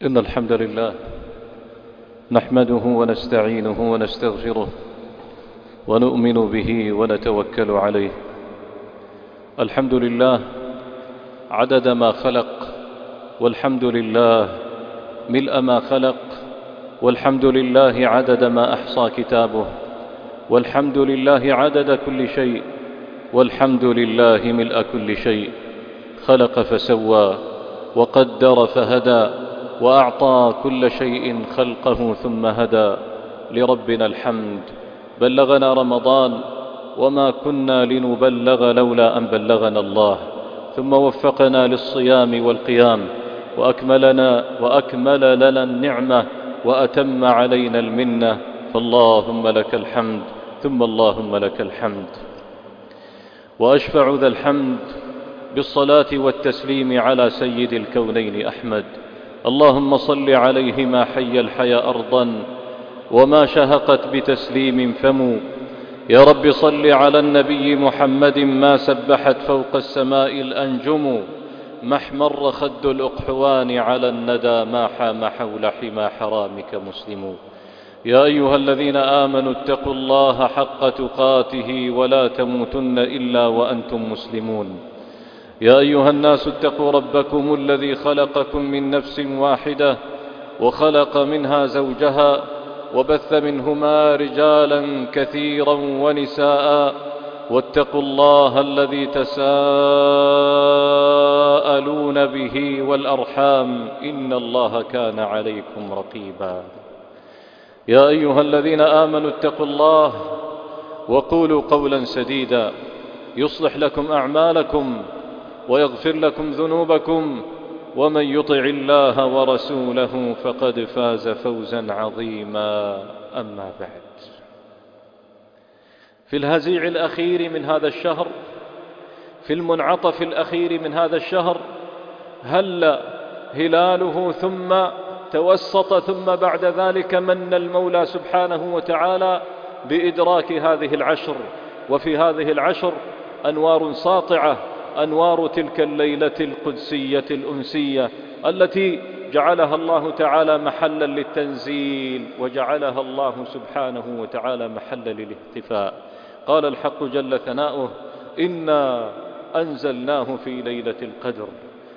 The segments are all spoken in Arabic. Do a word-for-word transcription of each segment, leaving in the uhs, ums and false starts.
إن الحمد لله نحمده ونستعينه ونستغفره ونؤمن به ونتوكل عليه. الحمد لله عدد ما خلق، والحمد لله ملء ما خلق، والحمد لله عدد ما أحصى كتابه، والحمد لله عدد كل شيء، والحمد لله ملء كل شيء. خلق فسوى وقدر فهدى، وأعطى كل شيء خلقه ثم هدى. لربنا الحمد. بلغنا رمضان وما كنا لنبلغ لولا أن بلغنا الله، ثم وفقنا للصيام والقيام، وأكملنا وأكمل لنا النعمة وأتم علينا المنة، فاللهم لك الحمد ثم اللهم لك الحمد. وأشفع ذا الحمد بالصلاة والتسليم على سيد الكونين أحمد. اللهم صل عليه ما حي الحيا أرضا وما شهقت بتسليم فم. يا رب صل على النبي محمد ما سبحت فوق السماء الأنجم، ما احمر خد الأقحوان على الندى، ما حام حول حمى حرامك مسلم. يا أيها الذين آمنوا اتقوا الله حق تقاته ولا تموتن إلا وأنتم مسلمون. يا أيها الناس اتقوا ربكم الذي خلقكم من نفس واحدة وخلق منها زوجها وبث منهما رجالا كثيرا ونساء، واتقوا الله الذي تساءلون به والأرحام إن الله كان عليكم رقيبا. يا أيها الذين آمنوا اتقوا الله وقولوا قولا سديدا يصلح لكم أعمالكم ويغفر لكم ذنوبكم، ومن يطع الله ورسوله فقد فاز فوزا عظيما. أما بعد، في الهزيع الأخير من هذا الشهر، في المنعطف الأخير من هذا الشهر، هل هلاله ثم توسط، ثم بعد ذلك من المولى سبحانه وتعالى بإدراك هذه العشر. وفي هذه العشر أنوار ساطعة، أنوار تلك الليلة القدسية الأنسية التي جعلها الله تعالى محلا للتنزيل، وجعلها الله سبحانه وتعالى محلا للاحتفاء. قال الحق جل ثناؤه: إنا أنزلناه في ليلة القدر.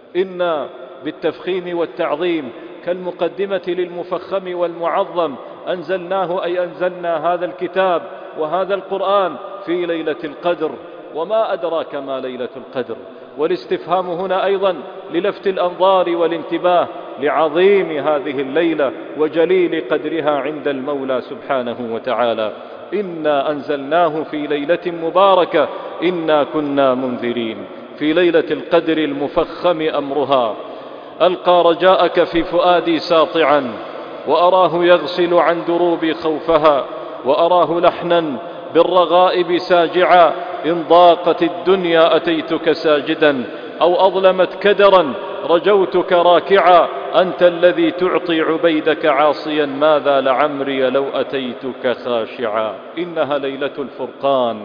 إنا بالتفخيم والتعظيم كالمقدمة للمفخم والمعظم. أنزلناه أي أنزلنا هذا الكتاب وهذا القرآن في ليلة القدر. وما أدراك ما ليلة القدر؟ والاستفهام هنا أيضا للفت الأنظار والانتباه لعظيم هذه الليلة وجليل قدرها عند المولى سبحانه وتعالى. إنا أنزلناه في ليلة مباركة إنا كنا منذرين. في ليلة القدر المفخم أمرها. ألقى رجاءك في فؤادي ساطعا، وأراه يغسل عن دروب خوفها، وأراه لحنا بالرغائب ساجعا. إن ضاقت الدنيا أتيتك ساجدا، أو أظلمت كدرا رجوتك راكعا. أنت الذي تعطي عبيدك عاصيا، ماذا لعمري لو أتيتك خاشعا. إنها ليلة الفرقان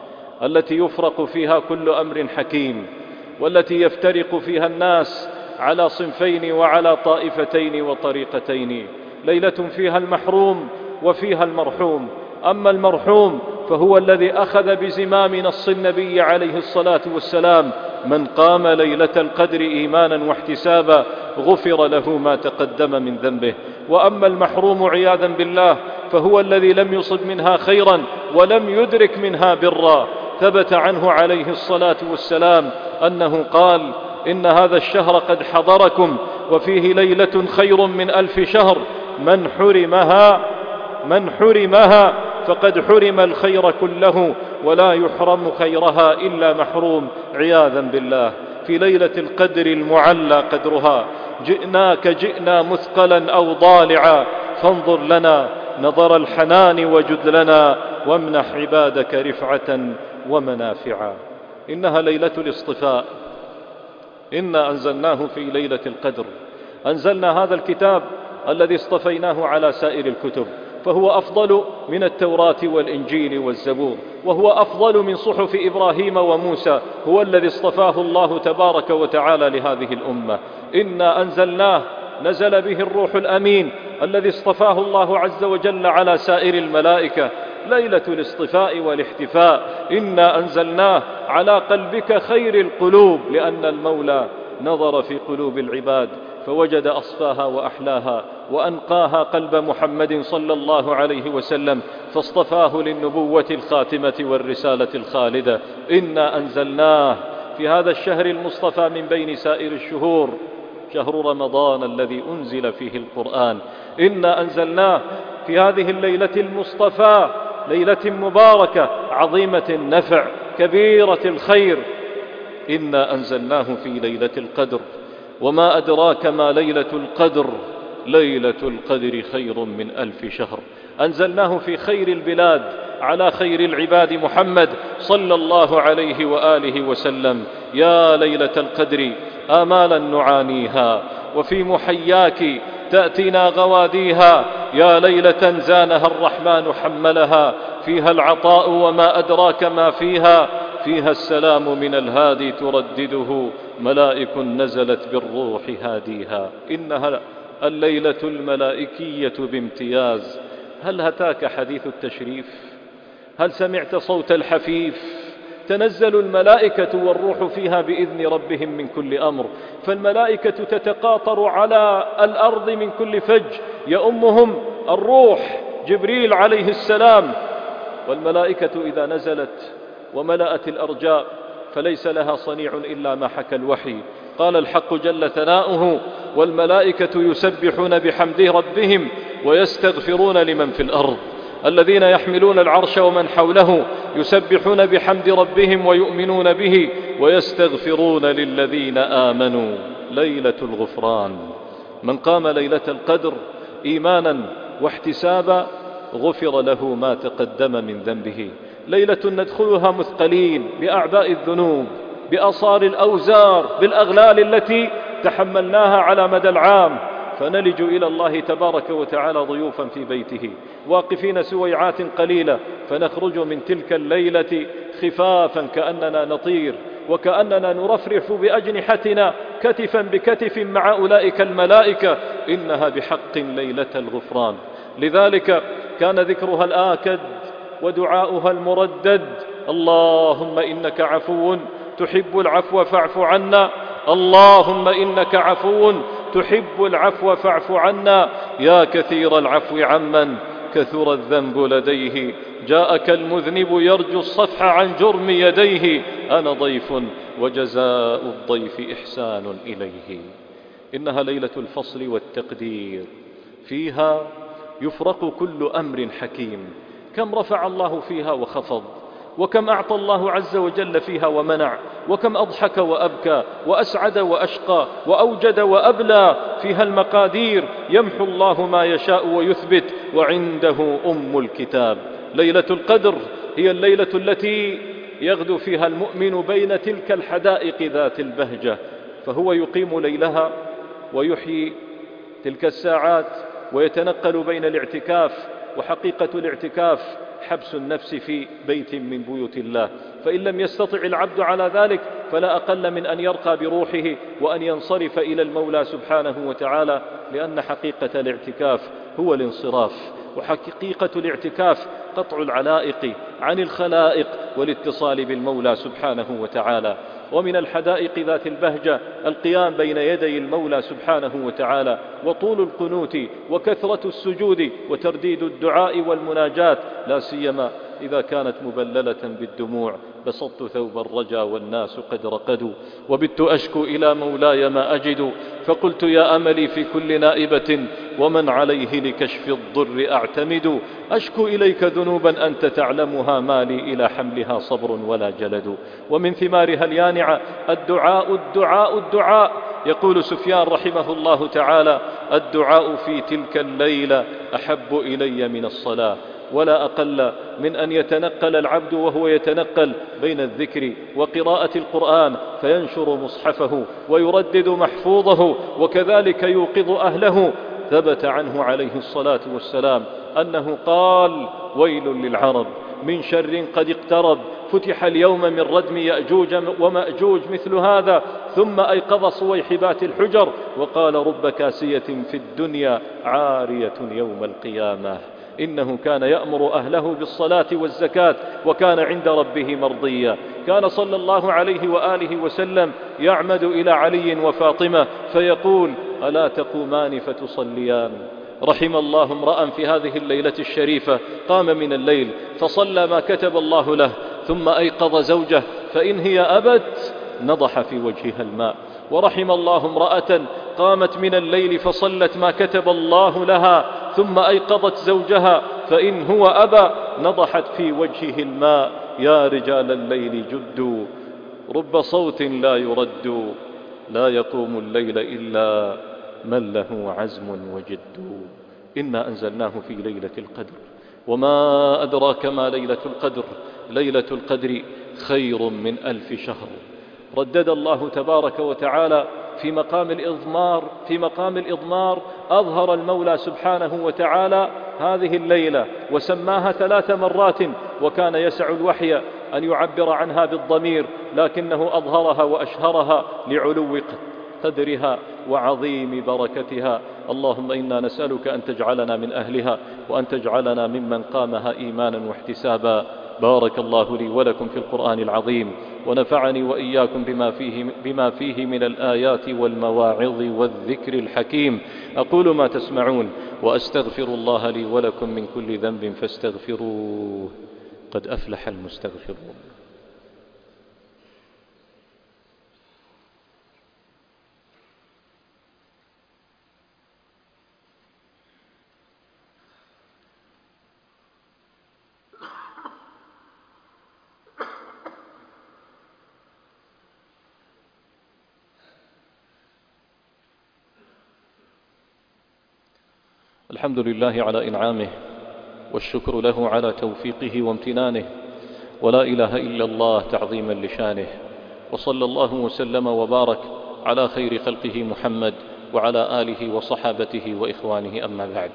التي يفرق فيها كل أمر حكيم، والتي يفترق فيها الناس على صنفين وعلى طائفتين وطريقتين. ليلة فيها المحروم وفيها المرحوم. أما المرحوم فهو الذي أخذ بزمام نص النبي عليه الصلاة والسلام: من قام ليلة القدر إيمانا واحتسابا غفر له ما تقدم من ذنبه. وأما المحروم عياذا بالله فهو الذي لم يصب منها خيرا ولم يدرك منها برا. ثبت عنه عليه الصلاة والسلام أنه قال: إن هذا الشهر قد حضركم وفيه ليلة خير من ألف شهر، من حرمها من حرمها فقد حرم الخير كله، ولا يحرم خيرها إلا محروم عياذا بالله. في ليلة القدر المعلى قدرها جئناك جئنا مثقلا أو ضالعا، فانظر لنا نظر الحنان وجد لنا، وامنح عبادك رفعة ومنافعا. إنها ليلة الاصطفاء. إنا أنزلناه في ليلة القدر. أنزلنا هذا الكتاب الذي اصطفيناه على سائر الكتب، فهو أفضل من التوراة والإنجيل والزبور، وهو أفضل من صحف إبراهيم وموسى. هو الذي اصطفاه الله تبارك وتعالى لهذه الأمة. إنا أنزلناه نزل به الروح الأمين الذي اصطفاه الله عز وجل على سائر الملائكة، ليلة الاصطفاء والاحتفاء. إنا أنزلناه على قلبك خير القلوب، لأن المولى نظر في قلوب العباد فوجد أصفاها وأحلاها وأنقاها قلب محمد صلى الله عليه وسلم، فاصطفاه للنبوة الخاتمة والرسالة الخالدة. إنا أنزلناه في هذا الشهر المصطفى من بين سائر الشهور، شهر رمضان الذي أنزل فيه القرآن. إنا أنزلناه في هذه الليلة المصطفى، ليلة مباركة عظيمة النفع كبيرة الخير. إنا أنزلناه في ليلة القدر، وما أدراك ما ليلة القدر، ليلة القدر خير من ألف شهر. أنزلناه في خير البلاد على خير العباد محمد صلى الله عليه وآله وسلم. يا ليلة القدر آمالا نعانيها، وفي محياك تأتينا غواديها. يا ليلة زانها الرحمن حملها، فيها العطاء وما أدراك ما فيها، فيها السلام من الهادي تردده، ملائك نزلت بالروح هاديها. إنها الليلة الملائكية بامتياز. هل هتاك حديث التشريف؟ هل سمعت صوت الحفيف؟ تنزل الملائكة والروح فيها بإذن ربهم من كل أمر، فالملائكة تتقاطر على الأرض من كل فج، يؤمهم الروح جبريل عليه السلام. والملائكة إذا نزلت وملأت الأرجاء فليس لها صنيع إلا ما حكى الوحي. قال الحق جل ثناؤه: والملائكة يسبحون بحمد ربهم ويستغفرون لمن في الأرض. الذين يحملون العرش ومن حوله يسبحون بحمد ربهم ويؤمنون به ويستغفرون للذين آمنوا. ليلة الغفران، من قام ليلة القدر إيمانا واحتسابا غفر له ما تقدم من ذنبه. ليلة ندخلها مثقلين بأعباء الذنوب، بأصار الأوزار، بالأغلال التي تحملناها على مدى العام، فنلج إلى الله تبارك وتعالى ضيوفا في بيته، واقفين سويعات قليلة، فنخرج من تلك الليلة خفافا كأننا نطير، وكأننا نرفرف بأجنحتنا كتفا بكتف مع أولئك الملائكة. إنها بحق ليلة الغفران. لذلك كان ذكرها الآكد ودعاؤها المردد: اللهم إنك عفو تحب العفو فاعف عنا، اللهم إنك عفو تحب العفو فاعف عنا. يا كثير العفو عمن كثر الذنب لديه، جاءك المذنب يرجو الصفح عن جرم يديه، أنا ضيف وجزاء الضيف إحسان إليه. إنها ليلة الفصل والتقدير، فيها يفرق كل أمر حكيم. كم رفع الله فيها وخفض، وكم أعطى الله عز وجل فيها ومنع، وكم أضحك وأبكى وأسعد وأشقى وأوجد وأبلى. فيها المقادير، يمحو الله ما يشاء ويثبت، وعنده أم الكتاب. ليلة القدر هي الليلة التي يغدو فيها المؤمن بين تلك الحدائق ذات البهجة، فهو يقيم ليلها ويحيي تلك الساعات ويتنقل بين الاعتكاف. وحقيقة الاعتكاف حبس النفس في بيت من بيوت الله، فإن لم يستطع العبد على ذلك فلا أقل من أن يرقى بروحه وأن ينصرف إلى المولى سبحانه وتعالى، لأن حقيقة الاعتكاف هو الانصراف، وحقيقة الاعتكاف قطع العلائق عن الخلائق والاتصال بالمولى سبحانه وتعالى. ومن الحدائق ذات البهجة القيام بين يدي المولى سبحانه وتعالى، وطول القنوت وكثرة السجود وترديد الدعاء والمناجات، لا سيما إذا كانت مبللة بالدموع. بسطت ثوب الرجا والناس قد رقدوا، وبت أشكو إلى مولاي ما أجد، فقلت يا أملي في كل نائبة ومن عليه لكشف الضر أعتمد. أشكو إليك ذنوبا أنت تعلمها، ما لي إلى حملها صبر ولا جلد. ومن ثمارها اليانعة الدعاء الدعاء الدعاء. يقول سفيان رحمه الله تعالى: الدعاء في تلك الليلة أحب إلي من الصلاة. ولا أقل من أن يتنقل العبد وهو يتنقل بين الذكر وقراءة القرآن، فينشر مصحفه ويردد محفوظه، وكذلك يوقظ أهله. ثبت عنه عليه الصلاة والسلام أنه قال: ويل للعرب من شر قد اقترب، فتح اليوم من ردم يأجوج ومأجوج مثل هذا، ثم أيقظ صويحبات الحجر وقال رب كاسية في الدنيا عارية يوم القيامة. إنه كان يأمر أهله بالصلاة والزكاة وكان عند ربه مرضيا. كان صلى الله عليه وآله وسلم يعمد إلى علي وفاطمة فيقول ألا تقومان فتصليان؟ رحم الله امرأ في هذه الليلة الشريفة قام من الليل فصلى ما كتب الله له، ثم أيقظ زوجه فإن هي أبت نضح في وجهها الماء. ورحم الله امرأة قامت من الليل فصلت ما كتب الله لها، ثم أيقظت زوجها فإن هو أبى نضحت في وجهه الماء. يا رجال الليل جدوا، رب صوت لا يرد، لا يقوم الليل إلا من له عزم وجد. إنا أنزلناه في ليلة القدر، وما أدراك ما ليلة القدر، ليلة القدر خير من ألف شهر. ردد الله تبارك وتعالى في مقام الإضمار في مقام الإضمار أظهر المولى سبحانه وتعالى هذه الليلة وسماها ثلاث مرات، وكان يسع الوحي أن يعبر عنها بالضمير، لكنه أظهرها وأشهرها لعلو قدرها وعظيم بركتها. اللهم إنا نسألك أن تجعلنا من أهلها، وأن تجعلنا ممن قامها إيمانا واحتسابا. بارك الله لي ولكم في القرآن العظيم، ونفعني وإياكم بما فيه, بما فيه من الآيات والمواعظ والذكر الحكيم. أقول ما تسمعون وأستغفر الله لي ولكم من كل ذنب فاستغفروه، قد أفلح المستغفرون. الحمد لله على إنعامه، والشكر له على توفيقه وامتنانه، ولا إله إلا الله تعظيما لشانه. وصلى الله وسلم وبارك على خير خلقه محمد وعلى آله وصحابته وإخوانه. أما بعد،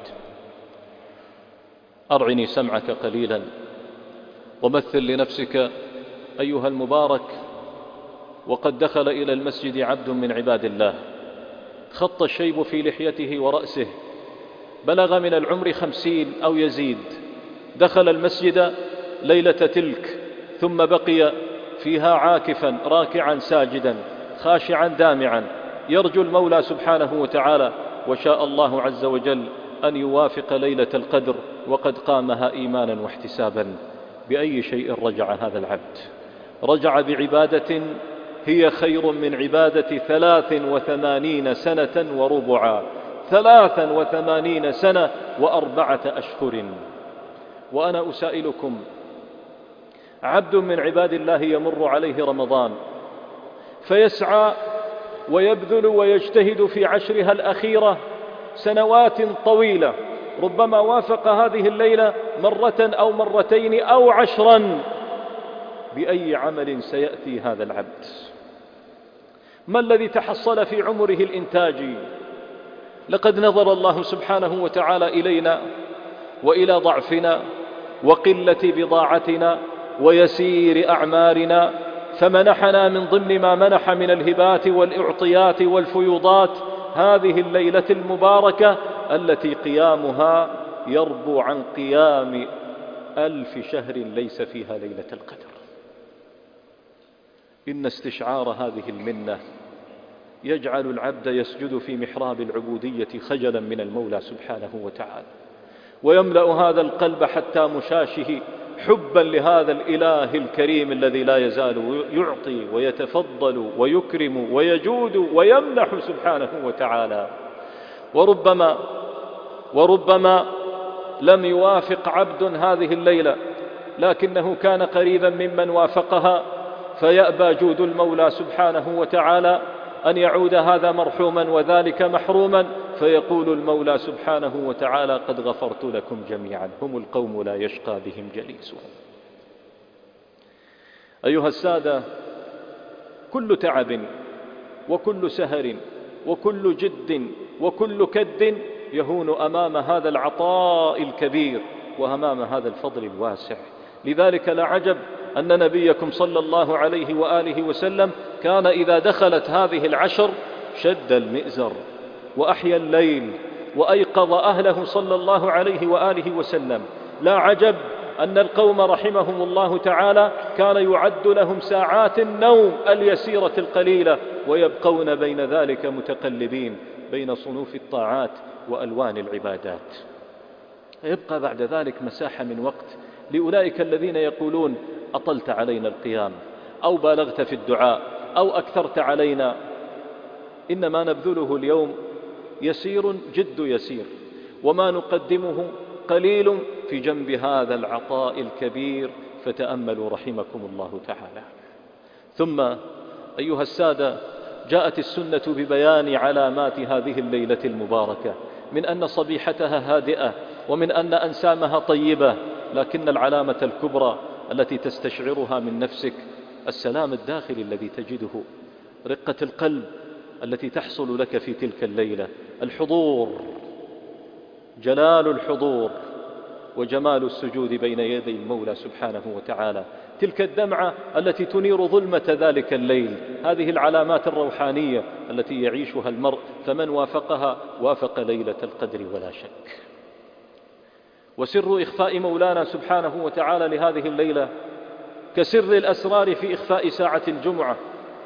أرعني سمعك قليلا ومثل لنفسك أيها المبارك وقد دخل إلى المسجد عبد من عباد الله، خط الشيب في لحيته ورأسه، بلغ من العمر خمسين أو يزيد، دخل المسجد ليلة تلك ثم بقي فيها عاكفا راكعا ساجدا خاشعا دامعا يرجو المولى سبحانه وتعالى، وشاء الله عز وجل أن يوافق ليلة القدر وقد قامها إيمانا واحتسابا. بأي شيء رجع هذا العبد؟ رجع بعبادة هي خير من عبادة ثلاث وثمانين سنة وربعا، ثلاثا وثمانين سنة وأربعة أشهر. وأنا أسائلكم، عبد من عباد الله يمر عليه رمضان فيسعى ويبذل ويجتهد في عشرها الأخيرة سنوات طويلة، ربما وافق هذه الليلة مرة أو مرتين أو عشرا. بأي عمل سيأتي هذا العبد؟ ما الذي تحصل في عمره الإنتاجي؟ لقد نظر الله سبحانه وتعالى إلينا وإلى ضعفنا وقلة بضاعتنا ويسير أعمارنا، فمنحنا من ضمن ما منح من الهبات والإعطيات والفيوضات هذه الليلة المباركة التي قيامها يربو عن قيام ألف شهر ليس فيها ليلة القدر. إن استشعار هذه المنة يجعل العبد يسجد في محراب العبودية خجلا من المولى سبحانه وتعالى، ويملأ هذا القلب حتى مشاشه حبا لهذا الإله الكريم الذي لا يزال يعطي ويتفضل ويكرم ويجود ويمنح سبحانه وتعالى. وربما وربما لم يوافق عبد هذه الليلة، لكنه كان قريبا ممن وافقها، فيأبى جود المولى سبحانه وتعالى أن يعود هذا مرحوما وذلك محروما، فيقول المولى سبحانه وتعالى قد غفرت لكم جميعا، هم القوم لا يشقى بهم جليسهم. أيها السادة، كل تعب وكل سهر وكل جد وكل كد يهون أمام هذا العطاء الكبير وأمام هذا الفضل الواسع. لذلك لا عجب أن نبيكم صلى الله عليه وآله وسلم كان إذا دخلت هذه العشر شد المئزر وأحيا الليل وأيقظ أهله صلى الله عليه وآله وسلم. لا عجب أن القوم رحمهم الله تعالى كان يعد لهم ساعات النوم اليسيرة القليلة، ويبقون بين ذلك متقلبين بين صنوف الطاعات وألوان العبادات. يبقى بعد ذلك مساحة من وقت لأولئك الذين يقولون أطلت علينا القيام، أو بالغت في الدعاء، أو أكثرت علينا. إنما نبذله اليوم يسير جد يسير، وما نقدمه قليل في جنب هذا العطاء الكبير، فتأملوا رحمكم الله تعالى. ثم أيها السادة، جاءت السنة ببيان علامات هذه الليلة المباركة، من أن صبيحتها هادئة، ومن أن أنسامها طيبة، لكن العلامة الكبرى التي تستشعرها من نفسك السلام الداخلي الذي تجده، رقة القلب التي تحصل لك في تلك الليلة، الحضور، جلال الحضور وجمال السجود بين يدي المولى سبحانه وتعالى، تلك الدمعة التي تنير ظلمة ذلك الليل. هذه العلامات الروحانية التي يعيشها المرء، فمن وافقها وافق ليلة القدر ولا شك. وسر إخفاء مولانا سبحانه وتعالى لهذه الليلة كسر الأسرار في إخفاء ساعة الجمعة،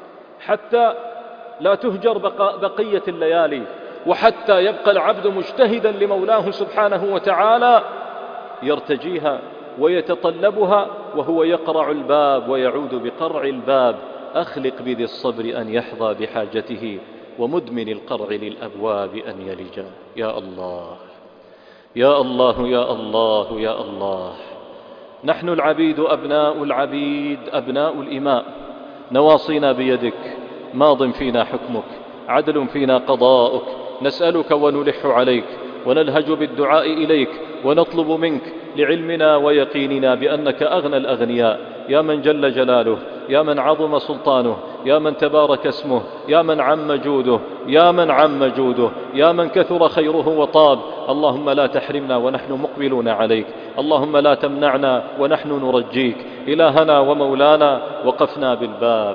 حتى لا تهجر بقية الليالي، وحتى يبقى العبد مجتهدا لمولاه سبحانه وتعالى يرتجيها ويتطلبها، وهو يقرع الباب ويعود بقرع الباب: أخلق بذي الصبر أن يحظى بحاجته، ومدمن القرع للأبواب أن يلجا. يا الله يا الله يا الله يا الله. نحن العبيد أبناء العبيد أبناء الإماء، نواصينا بيدك، ماض فينا حكمك، عدل فينا قضاؤك، نسألك ونلح عليك، ونلهج بالدعاء إليك، ونطلب منك لعلمنا ويقيننا بأنك أغنى الأغنياء، يا من جل جلاله، يا من عظم سلطانه، يا من تبارك اسمه، يا من عم جوده، يا من عم جوده، يا من كثر خيره وطاب. اللهم لا تحرمنا ونحن مقبلون عليك، اللهم لا تمنعنا ونحن نرجيك. إلهنا ومولانا، وقفنا بالباب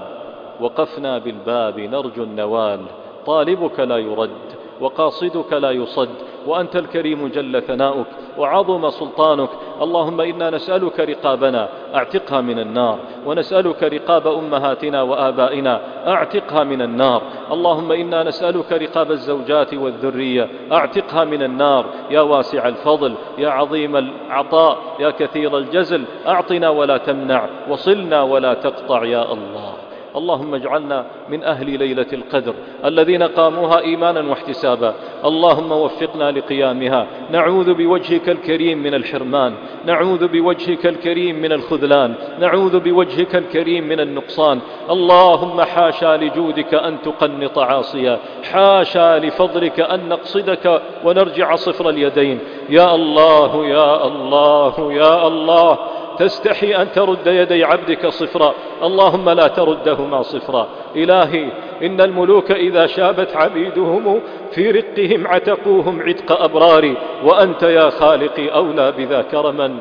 وقفنا بالباب نرجو النوال، طالبك لا يرد وقاصدك لا يصد، وأنت الكريم جل ثناؤك وعظم سلطانك. اللهم إنا نسألك رقابنا أعتقها من النار، ونسألك رقاب أمهاتنا وآبائنا أعتقها من النار. اللهم إنا نسألك رقاب الزوجات والذرية أعتقها من النار. يا واسع الفضل، يا عظيم العطاء، يا كثير الجزل، أعطنا ولا تمنع، وصلنا ولا تقطع يا الله. اللهم اجعلنا من أهل ليلة القدر الذين قاموها إيمانا واحتسابا. اللهم وفقنا لقيامها، نعوذ بوجهك الكريم من الحرمان، نعوذ بوجهك الكريم من الخذلان، نعوذ بوجهك الكريم من النقصان. اللهم حاشا لجودك أن تقنط عاصيا، حاشا لفضلك أن نقصدك ونرجع صفر اليدين. يا الله يا الله يا الله، تستحي أن ترد يدي عبدك صفرا، اللهم لا تردهما صفرا. إلهي، إن الملوك إذا شابت عبيدهم في رقهم عتقوهم عتق أبرار، وأنت يا خالقي أولى بذا كرما،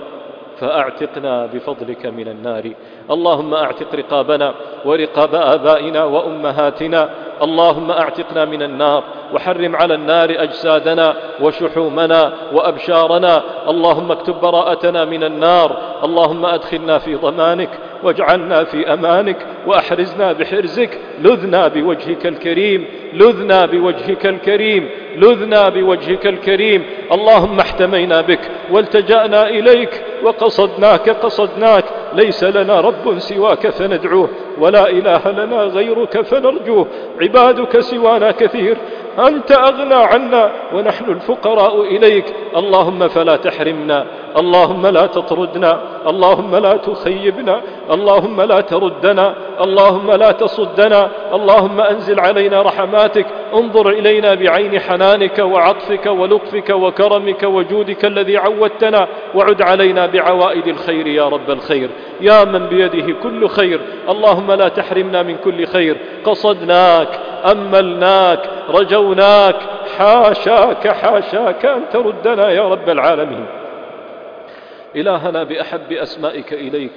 فأعتقنا بفضلك من النار. اللهم أعتق رقابنا ورقاب آبائنا وأمهاتنا، اللهم أعتقنا من النار، وحرم على النار أجسادنا وشحومنا وأبشارنا. اللهم اكتب براءتنا من النار. اللهم أدخلنا في ضمانك، واجعلنا في أمانك، وأحرزنا بحرزك. لذنا بوجهك الكريم، لذنا بوجهك الكريم، لذنا بوجهك الكريم. اللهم احتمينا بك والتجأنا إليك، وقصدناك قصدناك. ليس لنا رب سواك فندعوه، ولا إله لنا غيرك فنرجوه. عبادك سوانا كثير، أنت أغنى عنا ونحن الفقراء إليك. اللهم فلا تحرمنا، اللهم لا تطردنا، اللهم لا تخيبنا، اللهم لا تردنا، اللهم لا تصدنا. اللهم أنزل علينا رحماتك، انظر إلينا بعين حنانك وعطفك ولطفك وكرمك وجودك الذي عودتنا، وعد علينا بعوائد الخير يا رب الخير، يا من بيده كل خير. اللهم لا تحرمنا من كل خير. قصدناك، أملناك، رجوناك، حاشاك حاشاك أن تردنا يا رب العالمين. إلهنا بأحب أسمائك إليك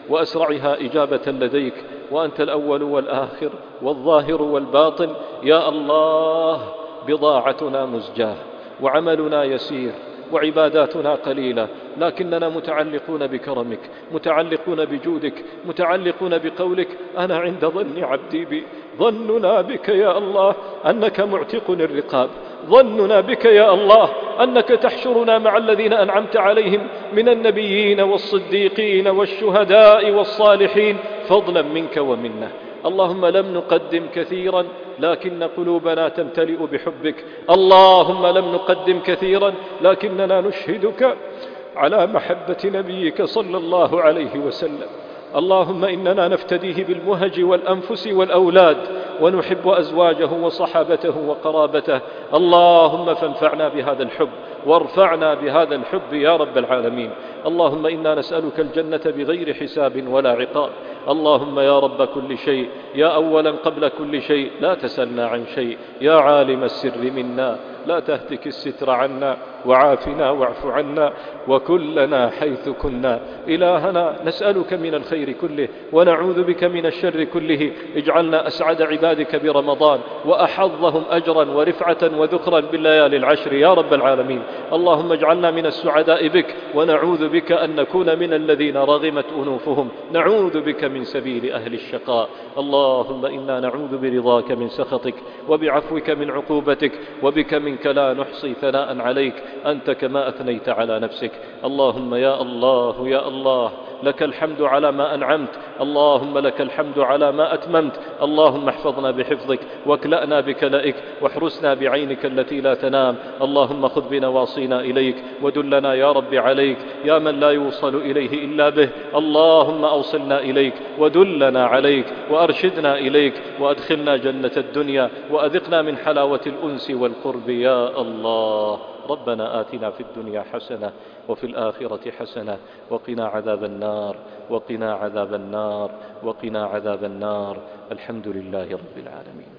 وأسرعها إجابة لديك، وأنت الأول والآخر والظاهر والباطن. يا الله، بضاعتنا مزجاة، وعملنا يسير، وعباداتنا قليلة، لكننا متعلقون بكرمك، متعلقون بجودك، متعلقون بقولك: أنا عند ظن عبدي بي. ظننا بك يا الله أنك معتق الرقاب، ظننا بك يا الله أنك تحشرنا مع الذين أنعمت عليهم من النبيين والصديقين والشهداء والصالحين، فضلا منك ومنا. اللهم لم نقدم كثيرا، لكن قلوبنا تمتلئ بحبك. اللهم لم نقدم كثيرا، لكننا نشهدك على محبة نبيك صلى الله عليه وسلم. اللهم إننا نفتديه بالمهج والأنفس والأولاد، ونحب أزواجه وصحابته وقرابته. اللهم فانفعنا بهذا الحب، وارفعنا بهذا الحب يا رب العالمين. اللهم إنا نسألك الجنة بغير حساب ولا عقاب. اللهم يا رب كل شيء، يا أولا قبل كل شيء، لا تسلنا عن شيء. يا عالم السر منا، لا تهتك الستر عنا، وعافنا واعف عنا، وكلنا حيث كنا. إلهنا نسألك من الخير كله، ونعوذ بك من الشر كله. اجعلنا أسعد عبادك برمضان، وأحظهم أجرا ورفعة وذكرا بالليالي العشر يا رب العالمين. اللهم اجعلنا من السعداء بك، ونعوذ بك أن نكون من الذين رغمت أنوفهم. نعوذ بك من سبيل أهل الشقاء. اللهم إنا نعوذ برضاك من سخطك، وبعفوك من عقوبتك، وبك منك لا نحصي ثناء عليك، أنت كما أثنيت على نفسك. اللهم يا الله يا الله، لك الحمد على ما أنعمت، اللهم لك الحمد على ما أتممت. اللهم احفظنا بحفظك، واكلأنا بكلائك، واحرسنا بعينك التي لا تنام. اللهم خذ بنواصينا إليك، ودلنا يا رب عليك، يا من لا يوصل إليه إلا به. اللهم أوصلنا إليك، ودلنا عليك، وأرشدنا إليك، وأدخلنا جنة الدنيا، وأذقنا من حلاوة الأنس والقرب يا الله. ربنا آتنا في الدنيا حسنة، وفي الآخرة حسنة، وقنا عذاب النار، وقنا عذاب النار، وقنا عذاب النار. الحمد لله رب العالمين.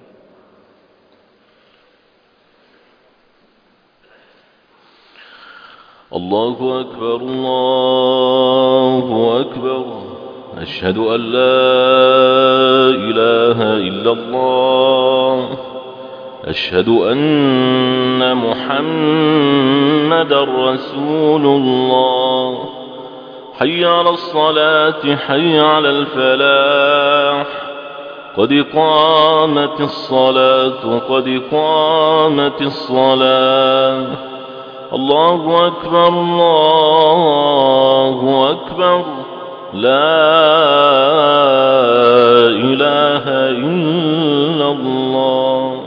الله أكبر، الله أكبر. أشهد أن لا إله إلا الله. أشهد أن محمد رسول الله. حي على الصلاة، حي على الفلاح. قد قامت الصلاة، قد قامت الصلاة. الله أكبر، الله أكبر. لا إله إلا الله.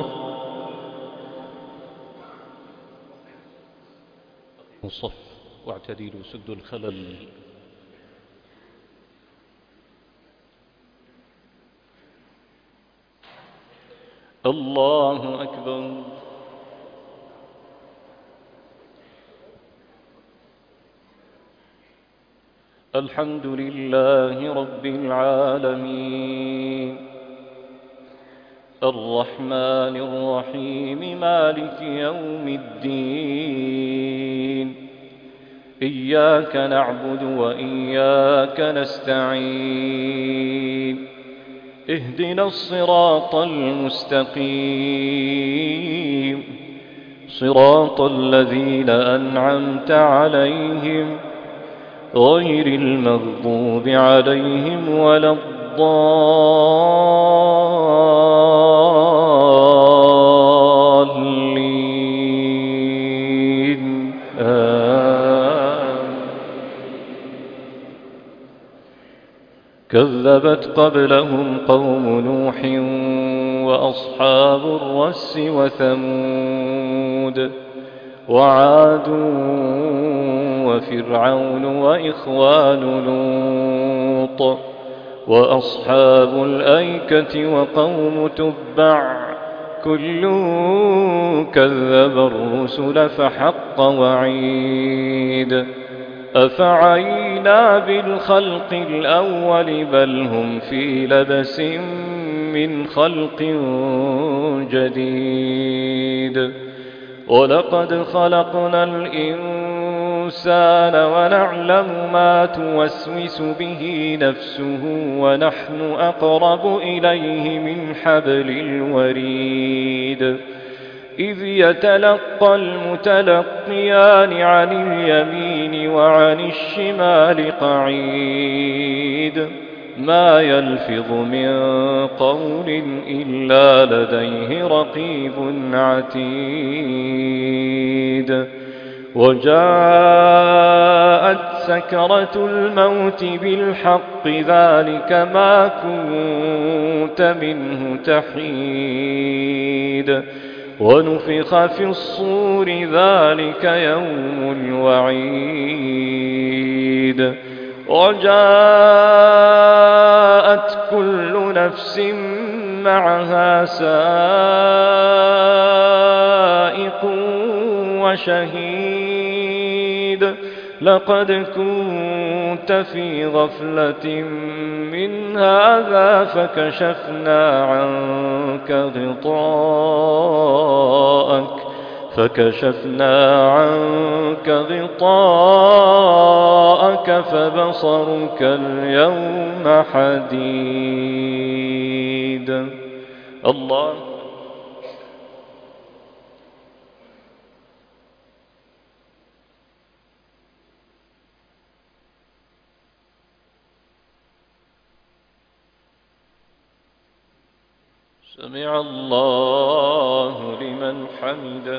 صف واعتدلوا، سدوا الخلل. الله أكبر. الحمد لله رب العالمين، الرحمن الرحيم، مالك يوم الدين. إياك نعبد وإياك نستعين. اهدنا الصراط المستقيم، صراط الذين أنعمت عليهم غير المغضوب عليهم ولا الضالين. آمين. كذبت قبلهم قوم نوح وأصحاب الرس وثمود وعاد وفرعون وإخوان لوط وأصحاب الأيكة وقوم تبع، كل كذب الرسل فحق وعيد. أفعينا بالخلق الأول بل هم في لبس من خلق جديد. ولقد خلقنا الإنسان الإنسان ونعلم ما توسوس به نفسه ونحن أقرب إليه من حبل الوريد إذ يتلقى المتلقيان عن اليمين وعن الشمال قعيد ما يلفظ من قول إلا لديه رقيب عتيد وجاءت سكرة الموت بالحق ذلك ما كنت منه تحيد ونفخ في الصور ذلك يوم الوعيد وجاءت كل نفس معها سائق وشهيد لقد كنت في غفلة من هذا فكشفنا عنك غطاءك فكشفنا عنك غطاءك فبصرك اليوم حديد. الله سمع الله لمن حمده.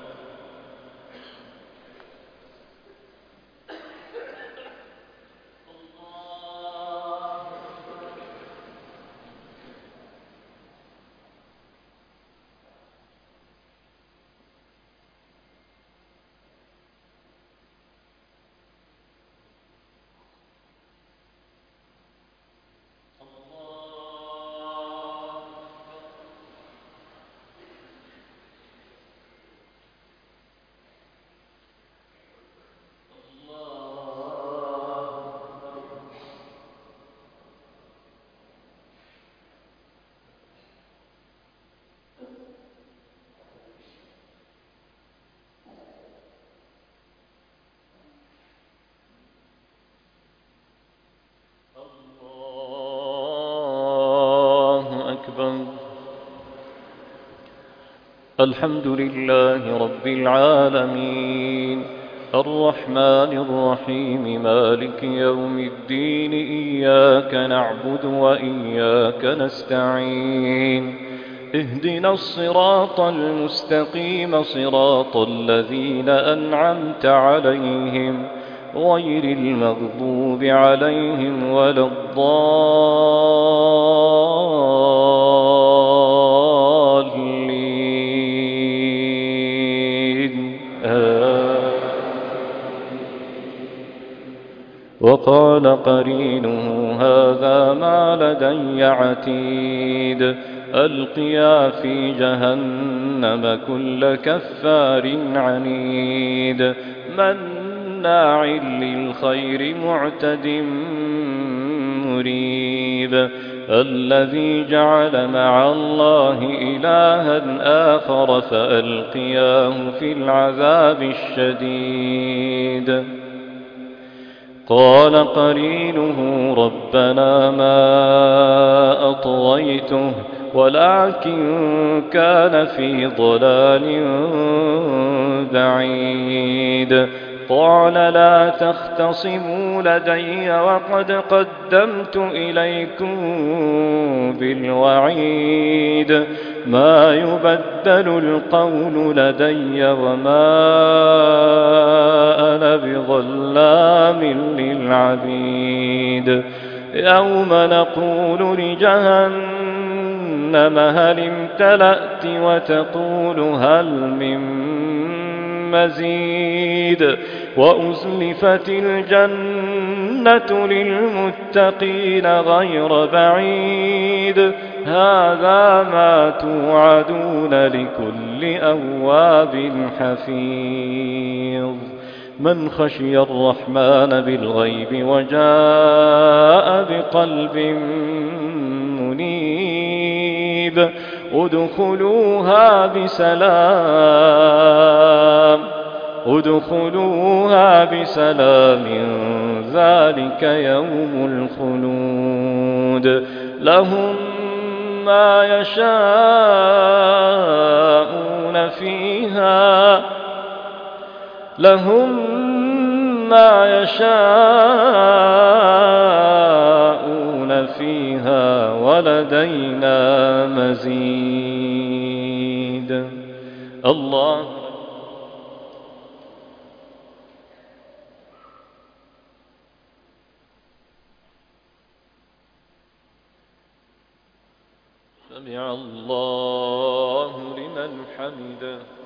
الحمد لله رب العالمين الرحمن الرحيم مالك يوم الدين إياك نعبد وإياك نستعين اهدنا الصراط المستقيم صراط الذين أنعمت عليهم غير المغضوب عليهم ولا الضالين وقال قرينه هذا ما لدي عتيد ألقيا في جهنم كل كفار عنيد مناع للخير معتد مريب الذي جعل مع الله إلها آخر فألقياه في العذاب الشديد قال قرينه ربنا ما أطغيته ولكن كان في ضلال بعيد قال لا تختصموا لدي وقد قدمت إليكم بالوعيد ما يبدل القول لدي وما أنا بظلام للعبيد يوم نقول لجهنم هل امتلأت وتقول هل من مزيد وأزلفت الجنة للمتقين غير بعيد هذا ما توعدون لكل أواب حفيظ من خشي الرحمن بالغيب وجاء بقلب منيب ادخلوها بسلام ادخلوها بسلام ذلك يوم الخلود لهم ما يشاءون فيها لهم ما يشاءون فيها ولدينا مزيد. الله سمع الله لمن حمده.